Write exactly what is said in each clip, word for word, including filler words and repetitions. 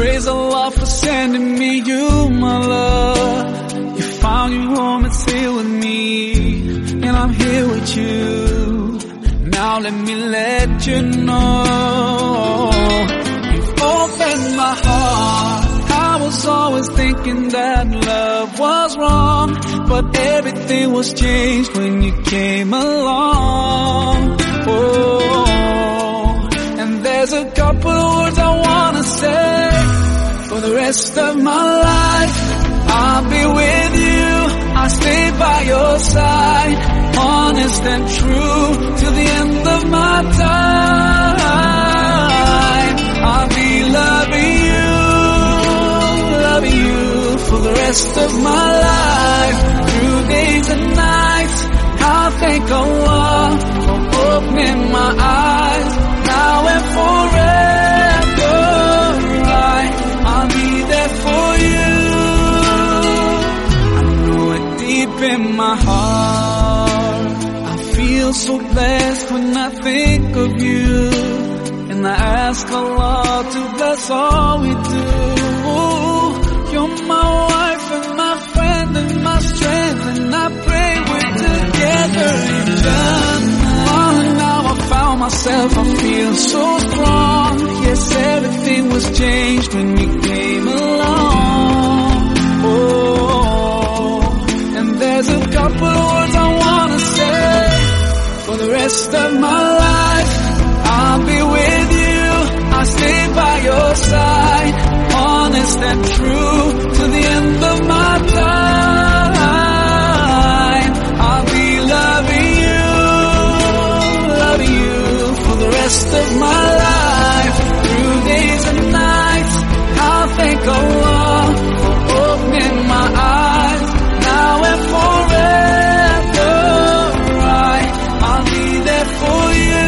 Praise the Lord for sending me you, my love. You found your home, it's here with me, and I'm here with you. Now let me let you know, you've opened my heart. I was always thinking that love was wrong, but everything was changed when you came along. Oh, and there's a couple of words I wanna say. For the rest of my life, I'll be with you. I'll stay by your side, honest and true, till the end of my time. I'll be loving you, loving you for the rest of my life. Through days and nights, I'll thank Allah for opening my eyes. Now and forever, I'll be there for you. I know it deep in my heart. I feel so blessed when I think of you, and I ask Allah to bless all we do. You're my wife and my friend and my strength, and I pray we're together in Jannah. Oh, now I found myself, I feel so strong. Yes, everything was changed when you came along. Oh, and there's a couple of words I wanna say. For the rest of my life, I'll be with you. I'll stay by your side, honest and true, to the end of my time. I'll be loving you, loving you for the rest of my life. Through days and nights, I'll thank Allah for opening my eyes. Now and forever, I'll be there for you.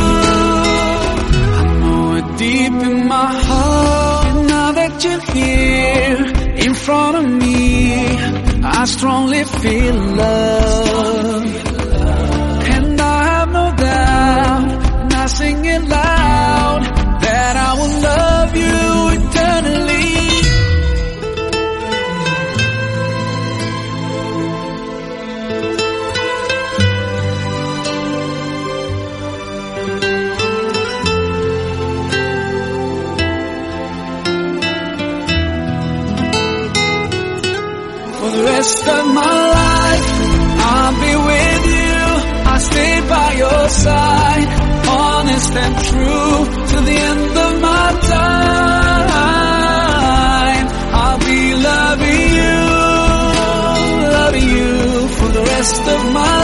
I know it deep in my heart. And now that you're here in front of me, I strongly feel love. And I have no doubt, and I sing it loud, that I will love you eternally. For the rest of my life, I'll be with you. I'll stay by your side, honest and true, to the end of my time. I'll be loving you, loving you for the rest of my